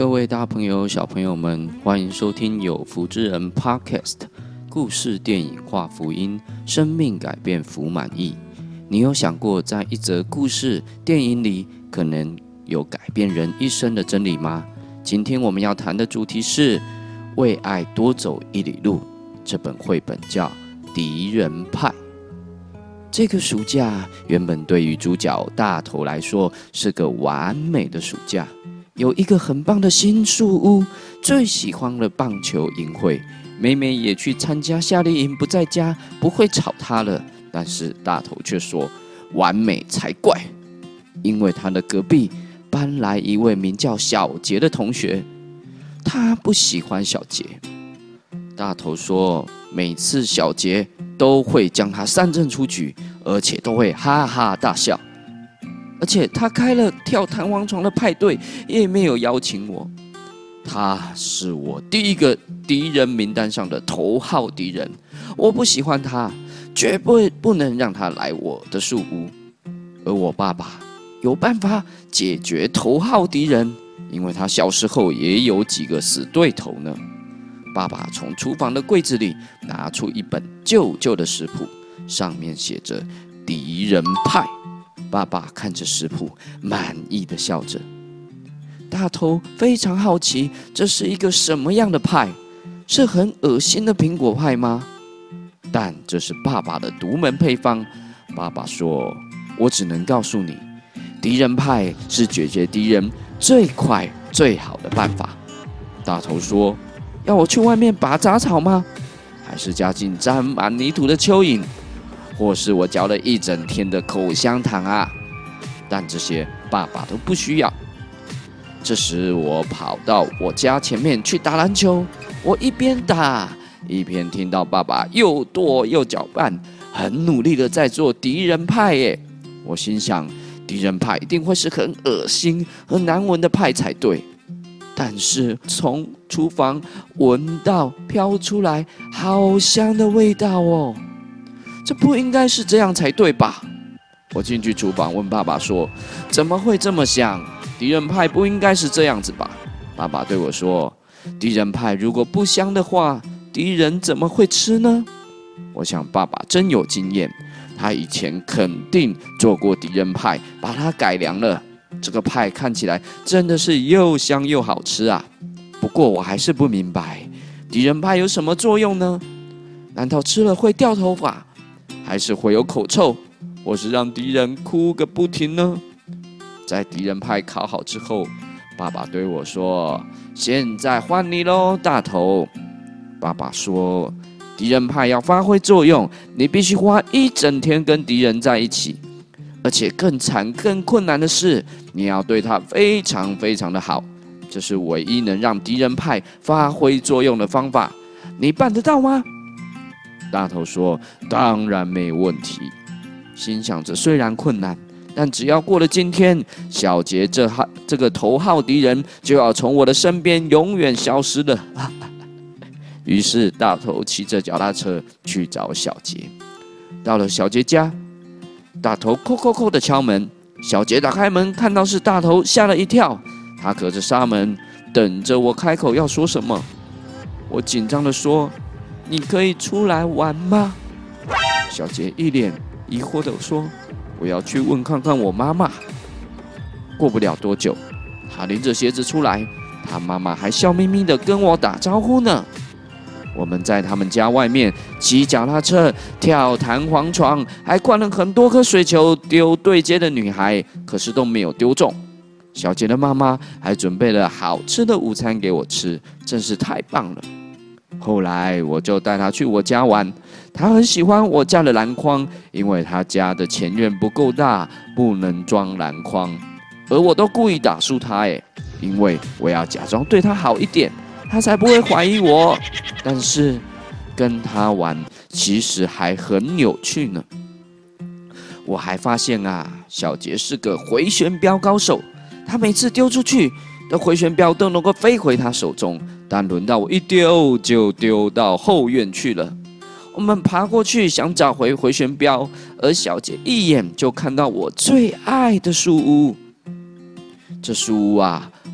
各位大朋友、小朋友们，欢迎收听有福之人 Podcast 故事电影化福音，生命改变福满意。你有想过，在一则故事电影里，可能有改变人一生的真理吗？今天我们要谈的主题是为爱多走一里路。这本绘本叫《敌人派》。这个暑假原本对于主角大头来说是个完美的暑假，有一个很棒的新树屋，最喜欢的棒球营会，妹妹也去参加夏令营，不在家，不会吵她了。但是大头却说完美才怪，因为他的隔壁搬来一位名叫小杰的同学，他不喜欢小杰。大头说每次小杰都会将他三振出局，而且都会哈哈大笑。而且他开了跳弹簧床的派对，也没有邀请我。他是我第一个敌人名单上的头号敌人，我不喜欢他，绝不能让他来我的树屋。而我爸爸有办法解决头号敌人，因为他小时候也有几个死对头呢。爸爸从厨房的柜子里拿出一本旧旧的食谱，上面写着敌人派。爸爸看着食谱，满意的笑着。大头非常好奇，这是一个什么样的派？是很恶心的苹果派吗？但这是爸爸的独门配方。爸爸说，我只能告诉你，敌人派是解决敌人最快最好的办法。大头说，要我去外面拔杂草吗？还是加进沾满泥土的蚯蚓？或是我嚼了一整天的口香糖啊？但这些爸爸都不需要。这时我跑到我家前面去打篮球，我一边打一边听到爸爸又跺又搅拌，很努力的在做敌人派耶。我心想，敌人派一定会是很恶心很难闻的派才对。但是从厨房闻到飘出来好香的味道哦，这不应该是这样才对吧？我进去厨房问爸爸说，怎么会这么香？敌人派不应该是这样子吧？爸爸对我说，敌人派如果不香的话，敌人怎么会吃呢？我想爸爸真有经验，他以前肯定做过敌人派，把它改良了。这个派看起来真的是又香又好吃啊！不过我还是不明白，敌人派有什么作用呢？难道吃了会掉头发，还是会有口臭，或是让敌人哭个不停呢？在敌人派烤好之后，爸爸对我说，现在换你咯，大头。爸爸说，敌人派要发挥作用，你必须花一整天跟敌人在一起，而且更惨更困难的是，你要对他非常非常的好，这是唯一能让敌人派发挥作用的方法，你办得到吗？大头说，当然没问题。心想着虽然困难，但只要过了今天，小杰这个头号敌人就要从我的身边永远消失了。于是大头骑着脚踏车去找小杰。到了小杰家，大头叩叩叩的敲门，小杰打开门，看到是大头，吓了一跳。他隔着纱门等着我开口要说什么。我紧张地说，你可以出来玩吗？小杰一脸疑惑地说，我要去问看看我妈妈。过不了多久，他拎着鞋子出来，他妈妈还笑眯眯地跟我打招呼呢。我们在他们家外面骑脚踏车、跳弹簧床，还灌了很多颗水球丢对街的女孩，可是都没有丢中。小杰的妈妈还准备了好吃的午餐给我吃，真是太棒了。后来我就带他去我家玩，他很喜欢我家的篮筐，因为他家的前院不够大，不能装篮筐。而我都故意打输他耶，因为我要假装对他好一点，他才不会怀疑我。但是跟他玩其实还很有趣呢。我还发现啊，小杰是个回旋镖高手，他每次丢出去的回旋镖都能够飞回他手中，但轮到我一丢就丢到后院去了。我们爬过去想找回回旋镖，而小杰一眼就看到我最爱的树屋。这树屋啊，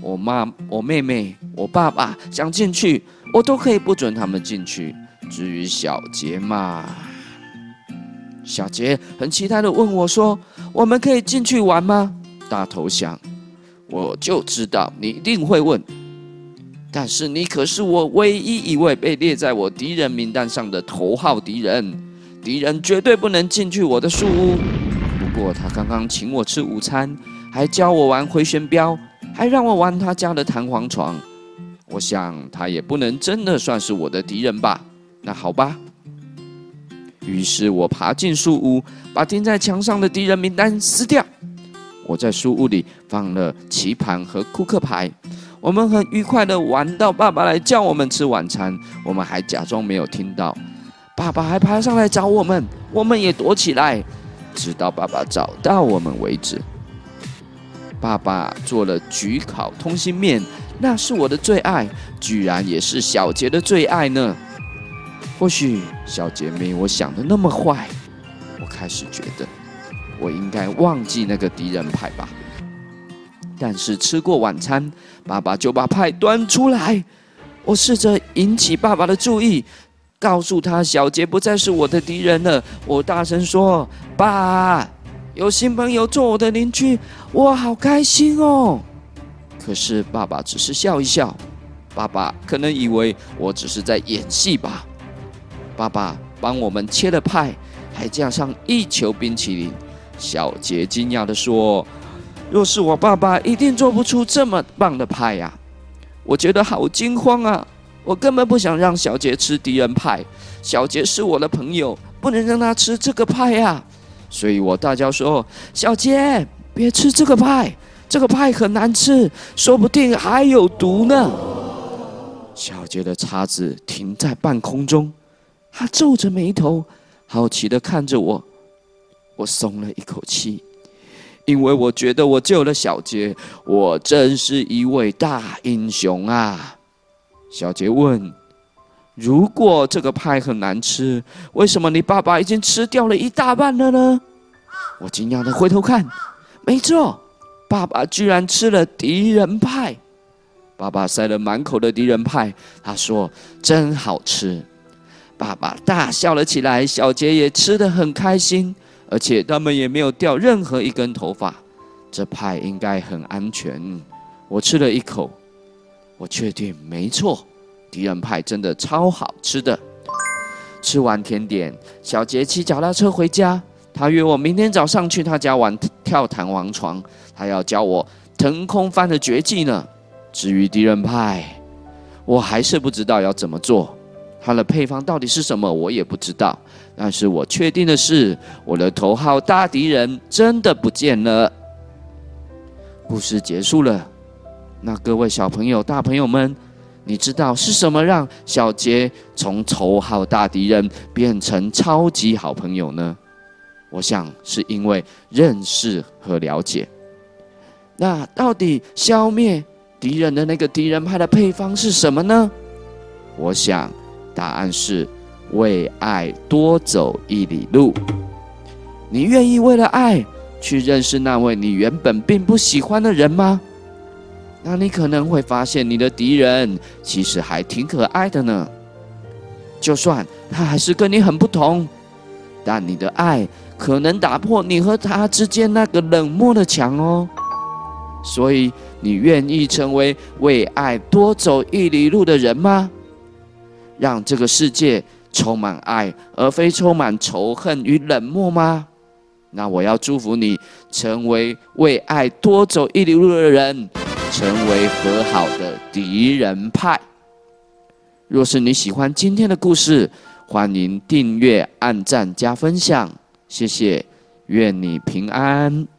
我妹妹、我爸爸想进去，我都可以不准他们进去。至于小杰嘛，小杰很期待地问我说：“我们可以进去玩吗？”大头想，我就知道你一定会问。但是你可是我唯一一位被列在我敌人名单上的头号敌人，敌人绝对不能进去我的树屋。不过他刚刚请我吃午餐，还教我玩回旋镖，还让我玩他家的弹簧床。我想他也不能真的算是我的敌人吧？那好吧。于是我爬进树屋，把钉在墙上的敌人名单撕掉。我在树屋里放了棋盘和扑克牌，我们很愉快地玩到爸爸来叫我们吃晚餐，我们还假装没有听到。爸爸还爬上来找我们，我们也躲起来，直到爸爸找到我们为止。爸爸做了焗烤通心面，那是我的最爱，居然也是小杰的最爱呢。或许小杰没我想的那么坏，我开始觉得我应该忘记那个敌人派吧。但是吃过晚餐，爸爸就把派端出来。我试着引起爸爸的注意，告诉他小杰不再是我的敌人了。我大声说：“爸，有新朋友做我的邻居，我好开心哦！”可是爸爸只是笑一笑，爸爸可能以为我只是在演戏吧。爸爸帮我们切了派，还加上一球冰淇淋。小杰惊讶地说：“若是我爸爸，一定做不出这么棒的派呀！”我觉得好惊慌啊！我根本不想让小杰吃敌人派，小杰是我的朋友，不能让他吃这个派呀！所以我大叫说：“小杰，别吃这个派，这个派很难吃，说不定还有毒呢！”小杰的叉子停在半空中，他皱着眉头，好奇地看着我。我松了一口气，因为我觉得我救了小杰，我真是一位大英雄啊！小杰问：“如果这个派很难吃，为什么你爸爸已经吃掉了一大半了呢？”我惊讶地回头看，没错，爸爸居然吃了敌人派。爸爸塞了满口的敌人派，他说：“真好吃。”爸爸大笑了起来，小杰也吃得很开心，而且他们也没有掉任何一根头发。这派应该很安全。我吃了一口，我确定没错，敌人派真的超好吃的。吃完甜点，小杰骑脚踏车回家，他约我明天早上去他家玩跳弹簧床，他要教我腾空翻的绝技呢。至于敌人派，我还是不知道要怎么做。它的配方到底是什么，我也不知道。但是我确定的是，我的头号大敌人真的不见了。故事结束了。那各位小朋友、大朋友们，你知道是什么让小杰从头号大敌人变成超级好朋友呢？我想是因为认识和了解。那到底消灭敌人的那个敌人派的配方是什么呢？我想答案是为爱多走一里路。你愿意为了爱去认识那位你原本并不喜欢的人吗？那你可能会发现你的敌人其实还挺可爱的呢。就算他还是跟你很不同，但你的爱可能打破你和他之间那个冷漠的墙哦。所以你愿意成为为爱多走一里路的人吗？让这个世界充满爱，而非充满仇恨与冷漠吗？那我要祝福你成为为爱多走一里路的人，成为和好的敌人派。若是你喜欢今天的故事，欢迎订阅、按赞、加分享，谢谢，愿你平安。